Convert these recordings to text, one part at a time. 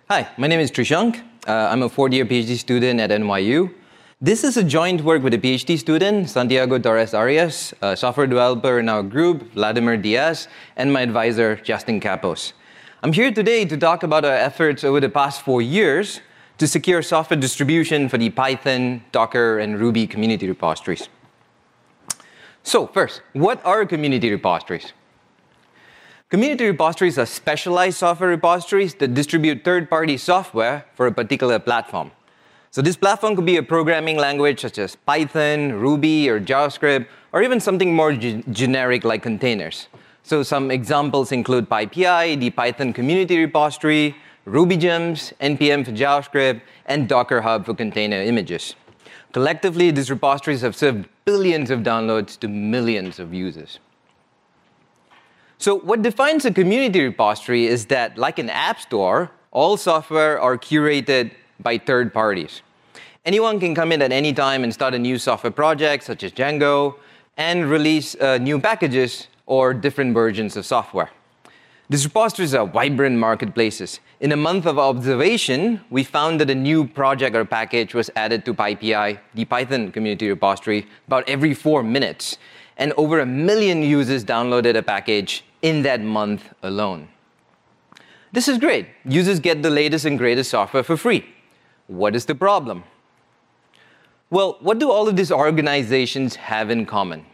Hi, my name is Trishank. I'm a fourth-year PhD student at NYU. This is a joint work with a PhD student, Santiago Torres Arias, a software developer in our group, Vladimir Diaz, and my advisor, Justin Capos. I'm here today to talk about our efforts over the past 4 years to secure software distribution for the Python, Docker, and Ruby community repositories. So first, what are community repositories? Community repositories are specialized software repositories that distribute third-party software for a particular platform. So this platform could be a programming language such as Python, Ruby, or JavaScript, or even something more generic like containers. So some examples include PyPI, the Python community repository, RubyGems, NPM for JavaScript, and Docker Hub for container images. Collectively, these repositories have served billions of downloads to millions of users. So what defines a community repository is that, like an app store, all software are curated by third parties. Anyone can come in at any time and start a new software project, such as Django, and release new packages or different versions of software. These repositories are vibrant marketplaces. In a month of observation, we found that a new project or package was added to PyPI, the Python community repository, about every 4 minutes. And over 1 million users downloaded a package in that month alone. This is great. Users get the latest and greatest software for free. What is the problem? Well, what do all of these organizations have in common?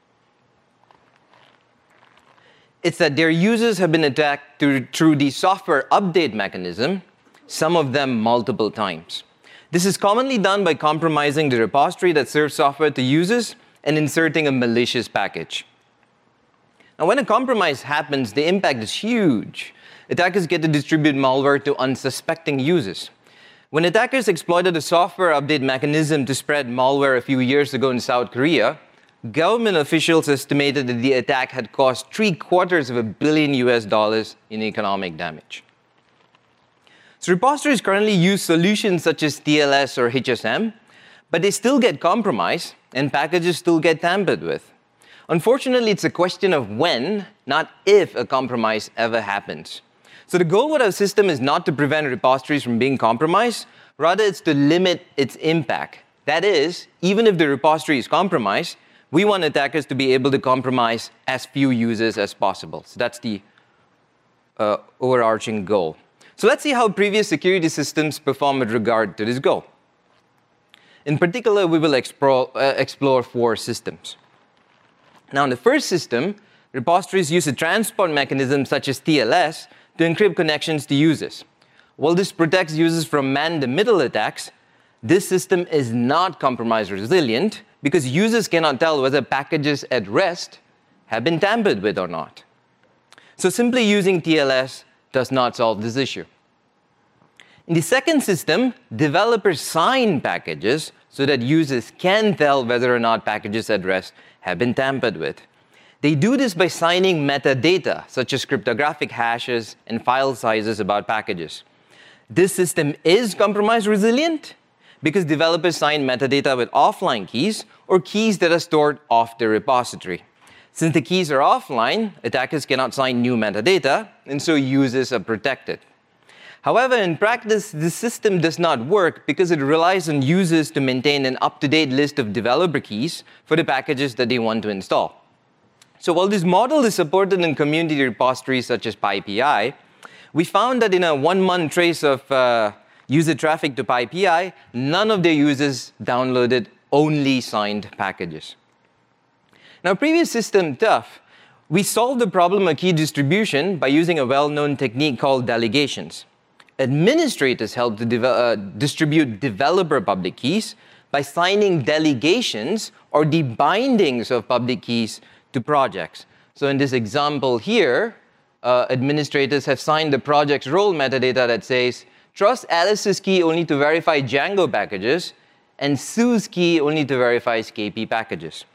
It's that their users have been attacked through the software update mechanism, some of them multiple times. This is commonly done by compromising the repository that serves software to users and inserting a malicious package. Now, when a compromise happens, the impact is huge. Attackers get to distribute malware to unsuspecting users. When attackers exploited a software update mechanism to spread malware a few years ago in South Korea, government officials estimated that the attack had cost $750 million in economic damage. So repositories currently use solutions such as TLS or HSM, but they still get compromised, and packages still get tampered with. Unfortunately, it's a question of when, not if, a compromise ever happens. So the goal with our system is not to prevent repositories from being compromised, rather it's to limit its impact. That is, even if the repository is compromised, we want attackers to be able to compromise as few users as possible. So that's the overarching goal. So let's see how previous security systems perform with regard to this goal. In particular, we will explore 4 systems. Now, in the first system, repositories use a transport mechanism such as TLS to encrypt connections to users. While this protects users from man-in-the-middle attacks, this system is not compromise resilient because users cannot tell whether packages at rest have been tampered with or not. So simply using TLS does not solve this issue. In the second system, developers sign packages so that users can tell whether or not packages at rest have been tampered with. They do this by signing metadata, such as cryptographic hashes and file sizes about packages. This system is compromise resilient because developers sign metadata with offline keys or keys that are stored off the repository. Since the keys are offline, attackers cannot sign new metadata, and so users are protected. However, in practice, this system does not work because it relies on users to maintain an up-to-date list of developer keys for the packages that they want to install. So while this model is supported in community repositories such as PyPI, we found that in a 1-month trace of user traffic to PyPI, none of their users downloaded only signed packages. Now, previous system tough, we solved the problem of key distribution by using a well-known technique called delegations. Administrators help to distribute developer public keys by signing delegations or the bindings of public keys to projects. So in this example here, administrators have signed the project's role metadata that says, trust Alice's key only to verify Django packages, and Sue's key only to verify SCAPI packages.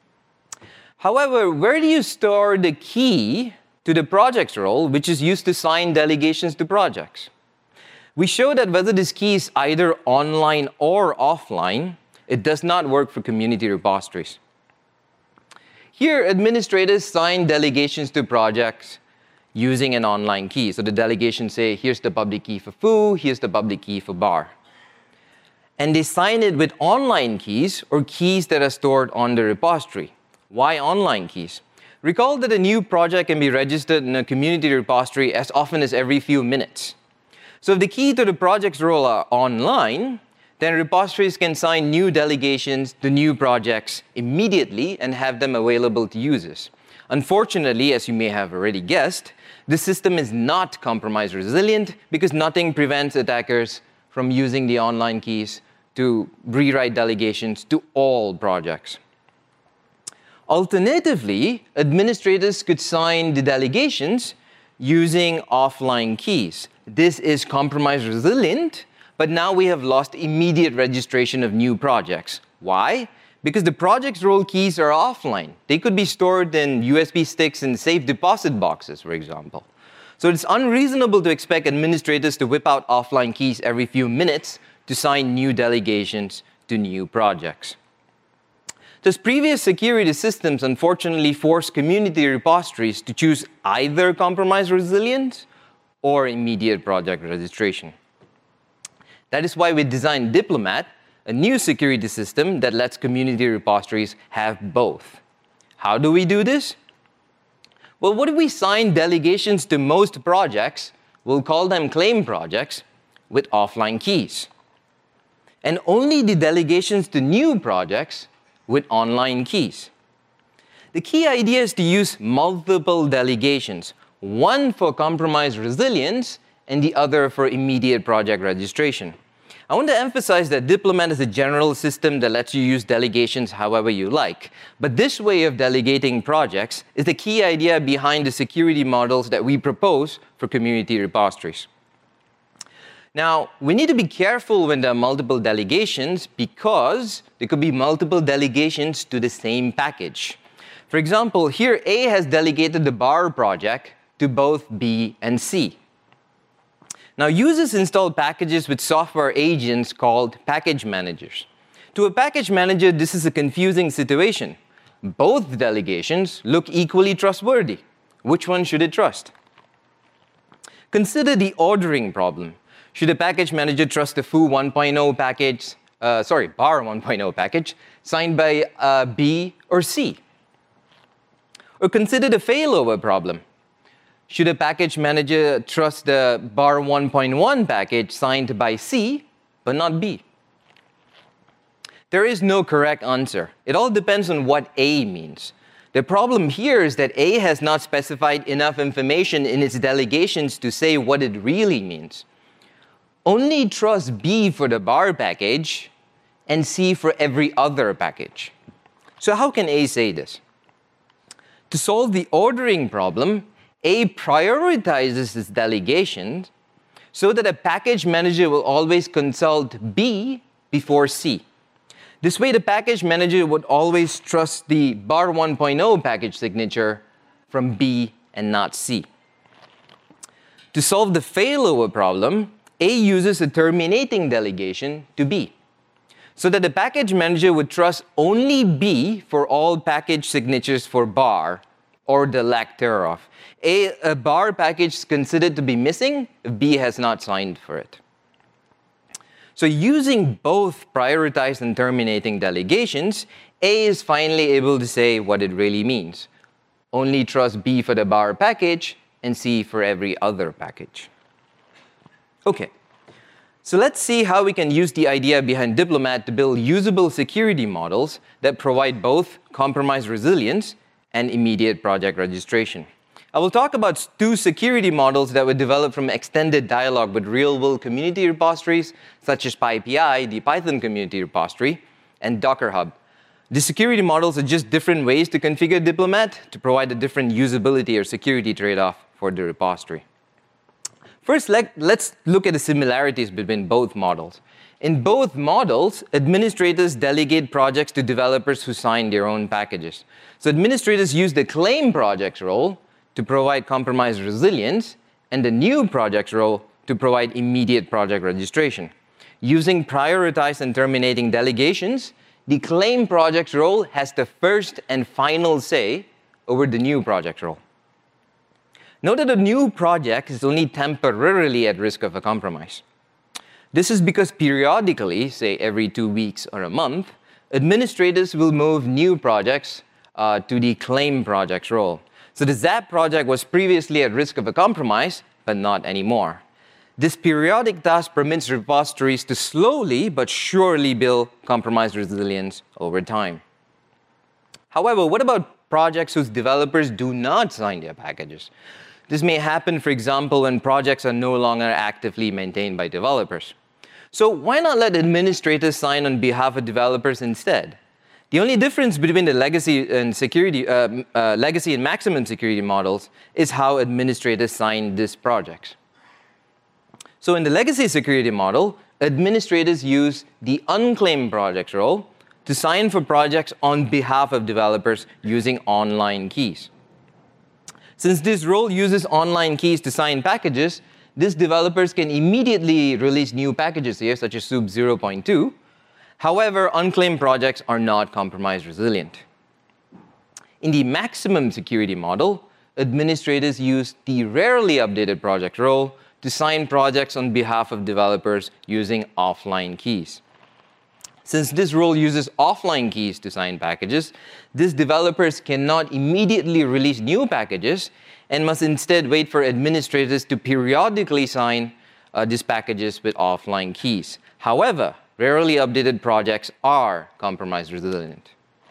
However, where do you store the key to the project's role, which is used to sign delegations to projects? We show that whether this key is either online or offline, it does not work for community repositories. Here, administrators sign delegations to projects using an online key. So the delegations say, here's the public key for foo, here's the public key for bar. And they sign it with online keys or keys that are stored on the repository. Why online keys? Recall that a new project can be registered in a community repository as often as every few minutes. So if the key to the project's role are online, then repositories can sign new delegations to new projects immediately and have them available to users. Unfortunately, as you may have already guessed, this system is not compromise resilient because nothing prevents attackers from using the online keys to rewrite delegations to all projects. Alternatively, administrators could sign the delegations using offline keys. This is compromise resilient, but now we have lost immediate registration of new projects. Why? Because the project's role keys are offline. They could be stored in USB sticks in safe deposit boxes, for example. So it's unreasonable to expect administrators to whip out offline keys every few minutes to sign new delegations to new projects. Thus, previous security systems unfortunately force community repositories to choose either compromise resilience or immediate project registration. That is why we designed Diplomat, a new security system that lets community repositories have both. How do we do this? Well, what if we sign delegations to most projects, we'll call them claim projects, with offline keys, and only the delegations to new projects with online keys. The key idea is to use multiple delegations, one for compromise resilience and the other for immediate project registration. I want to emphasize that Diplomat is a general system that lets you use delegations however you like. But this way of delegating projects is the key idea behind the security models that we propose for community repositories. Now, we need to be careful when there are multiple delegations because there could be multiple delegations to the same package. For example, here A has delegated the bar project to both B and C. Now, users install packages with software agents called package managers. To a package manager, this is a confusing situation. Both delegations look equally trustworthy. Which one should it trust? Consider the ordering problem. Should a package manager trust the foo 1.0 package, bar 1.0 package, signed by B or C? Or consider the failover problem. Should a package manager trust the bar 1.1 package signed by C, but not B? There is no correct answer. It all depends on what A means. The problem here is that A has not specified enough information in its delegations to say what it really means. Only trust B for the bar package and C for every other package. So how can A say this? To solve the ordering problem, A prioritizes its delegations so that a package manager will always consult B before C. This way, the package manager would always trust the bar 1.0 package signature from B and not C. To solve the failover problem, A uses a terminating delegation to B, so that the package manager would trust only B for all package signatures for bar or the lack thereof. A bar package is considered to be missing if B has not signed for it. So using both prioritized and terminating delegations, A is finally able to say what it really means. Only trust B for the bar package and C for every other package. Okay, so let's see how we can use the idea behind Diplomat to build usable security models that provide both compromise resilience and immediate project registration. I will talk about two security models that were developed from extended dialogue with real-world community repositories, such as PyPI, the Python community repository, and Docker Hub. The security models are just different ways to configure Diplomat to provide a different usability or security trade-off for the repository. First, let's look at the similarities between both models. In both models, administrators delegate projects to developers who sign their own packages. So administrators use the claim projects role to provide compromise resilience and the new projects role to provide immediate project registration. Using prioritized and terminating delegations, the claim projects role has the first and final say over the new project role. Note that a new project is only temporarily at risk of a compromise. This is because periodically, say every 2 weeks or a month, administrators will move new projects to the claim projects role. So the ZAP project was previously at risk of a compromise, but not anymore. This periodic task permits repositories to slowly but surely build compromise resilience over time. However, what about projects whose developers do not sign their packages? This may happen, for example, when projects are no longer actively maintained by developers. So why not let administrators sign on behalf of developers instead? The only difference between the legacy and maximum security models is how administrators sign these projects. So in the legacy security model, administrators use the unclaimed projects role to sign for projects on behalf of developers using online keys. Since this role uses online keys to sign packages, these developers can immediately release new packages here, such as SOUP 0.2. However, unclaimed projects are not compromise resilient. In the maximum security model, administrators use the rarely updated project role to sign projects on behalf of developers using offline keys. Since this role uses offline keys to sign packages, these developers cannot immediately release new packages and must instead wait for administrators to periodically sign these packages with offline keys. However, rarely updated projects are compromise resilient.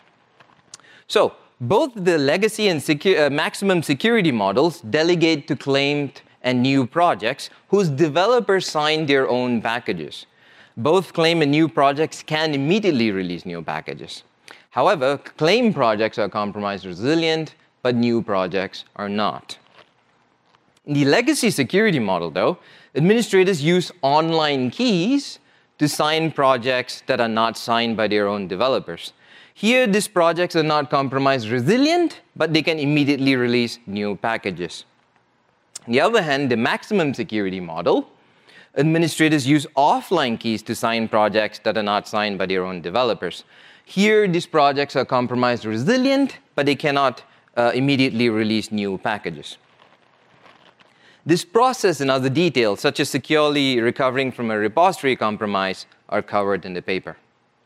So, both the legacy and maximum security models delegate to claimed and new projects whose developers sign their own packages. Both claim and new projects can immediately release new packages. However, claim projects are compromise resilient, but new projects are not. In the legacy security model, though, administrators use online keys to sign projects that are not signed by their own developers. Here, these projects are not compromise resilient, but they can immediately release new packages. On the other hand, the maximum security model, administrators use offline keys to sign projects that are not signed by their own developers. Here, these projects are compromise resilient, but they cannot immediately release new packages. This process and other details, such as securely recovering from a repository compromise, are covered in the paper.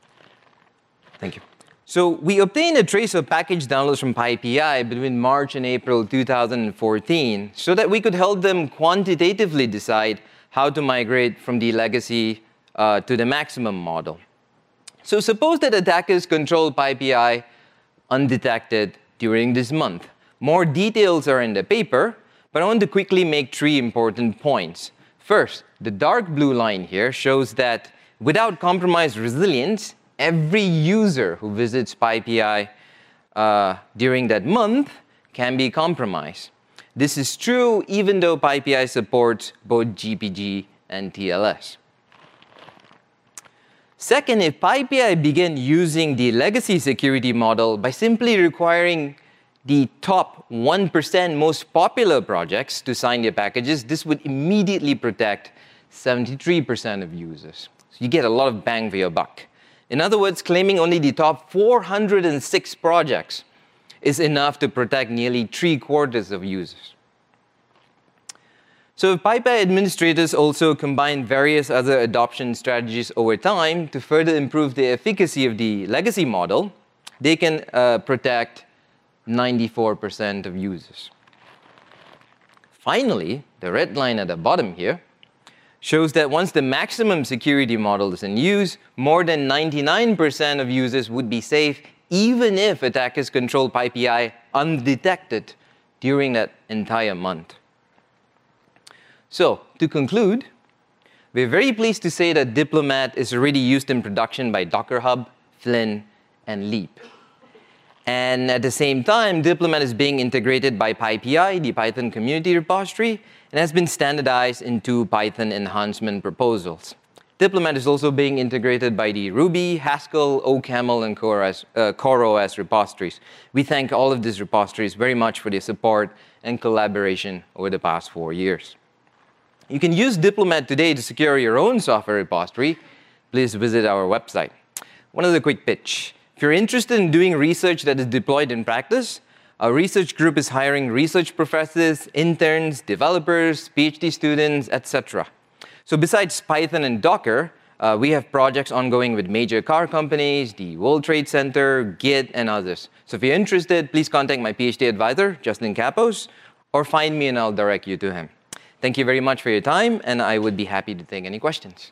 Thank you. So we obtained a trace of package downloads from PyPI between March and April 2014 so that we could help them quantitatively decide how to migrate from the legacy to the maximum model. So suppose that attackers control PyPI undetected during this month. More details are in the paper, but I want to quickly make 3 important points. First, the dark blue line here shows that without compromised resilience, every user who visits PyPI during that month can be compromised. This is true even though PyPI supports both GPG and TLS. Second, if PyPI began using the legacy security model by simply requiring the top 1% most popular projects to sign their packages, this would immediately protect 73% of users. So you get a lot of bang for your buck. In other words, claiming only the top 406 projects is enough to protect nearly 3/4 of users. So if PyPI administrators also combine various other adoption strategies over time to further improve the efficacy of the legacy model, they can protect 94% of users. Finally, the red line at the bottom here shows that once the maximum security model is in use, more than 99% of users would be safe even if attackers control PyPI undetected during that entire month. So, to conclude, we're very pleased to say that Diplomat is already used in production by Docker Hub, Flynn, and Leap. And at the same time, Diplomat is being integrated by PyPI, the Python community repository, and has been standardized into Python enhancement proposals. Diplomat is also being integrated by the Ruby, Haskell, OCaml, and CoreOS repositories. We thank all of these repositories very much for their support and collaboration over the past 4 years. You can use Diplomat today to secure your own software repository. Please visit our website. One other quick pitch. If you're interested in doing research that is deployed in practice, Our research group is hiring research professors, interns, developers, PhD students, etc. So besides Python and Docker, we have projects ongoing with major car companies, the World Trade Center, Git, and others. So if you're interested, please contact my PhD advisor, Justin Capos, or find me and I'll direct you to him. Thank you very much for your time, and I would be happy to take any questions.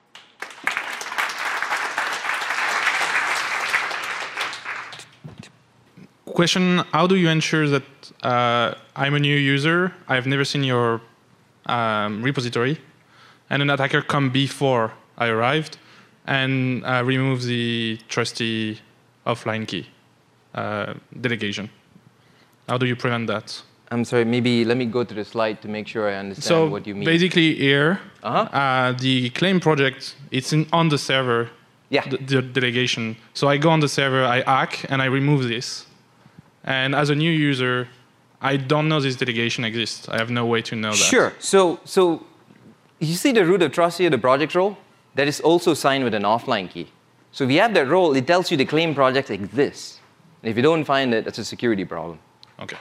Question, how do you ensure that I'm a new user, I've never seen your repository, and an attacker come before I arrived and remove the trusty offline key delegation? How do you prevent that? I'm sorry, maybe let me go to the slide to make sure I understand what you mean. So basically here, the claim project, it's on the server, the delegation. So I go on the server, I hack, and I remove this. And as a new user, I don't know this delegation exists. I have no way to know that. Sure. So you see the root of trust here, the project role? That is also signed with an offline key. So if you have that role, it tells you the claim project exists. And if you don't find it, that's a security problem. OK.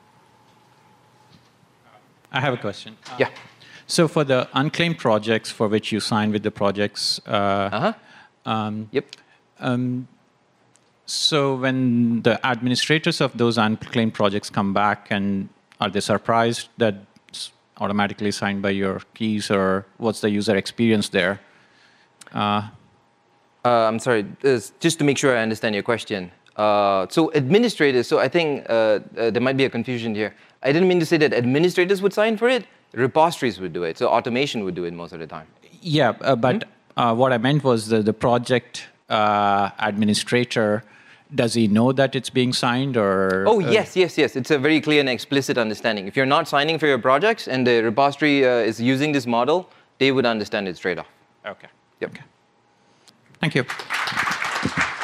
I have a question. Yeah. So for the unclaimed projects for which you sign with the projects, so when the administrators of those unclaimed projects come back, and are they surprised that it's automatically signed by your keys, or what's the user experience there? I'm sorry, just to make sure I understand your question. So administrators, so I think there might be a confusion here. I didn't mean to say that administrators would sign for it. Repositories would do it. So automation would do it most of the time. Yeah, but what I meant was the project administrator, does he know that it's being signed, or? Oh, yes. It's a very clear and explicit understanding. If you're not signing for your projects and the repository is using this model, they would understand it straight off. OK. Yep. Okay. Thank you.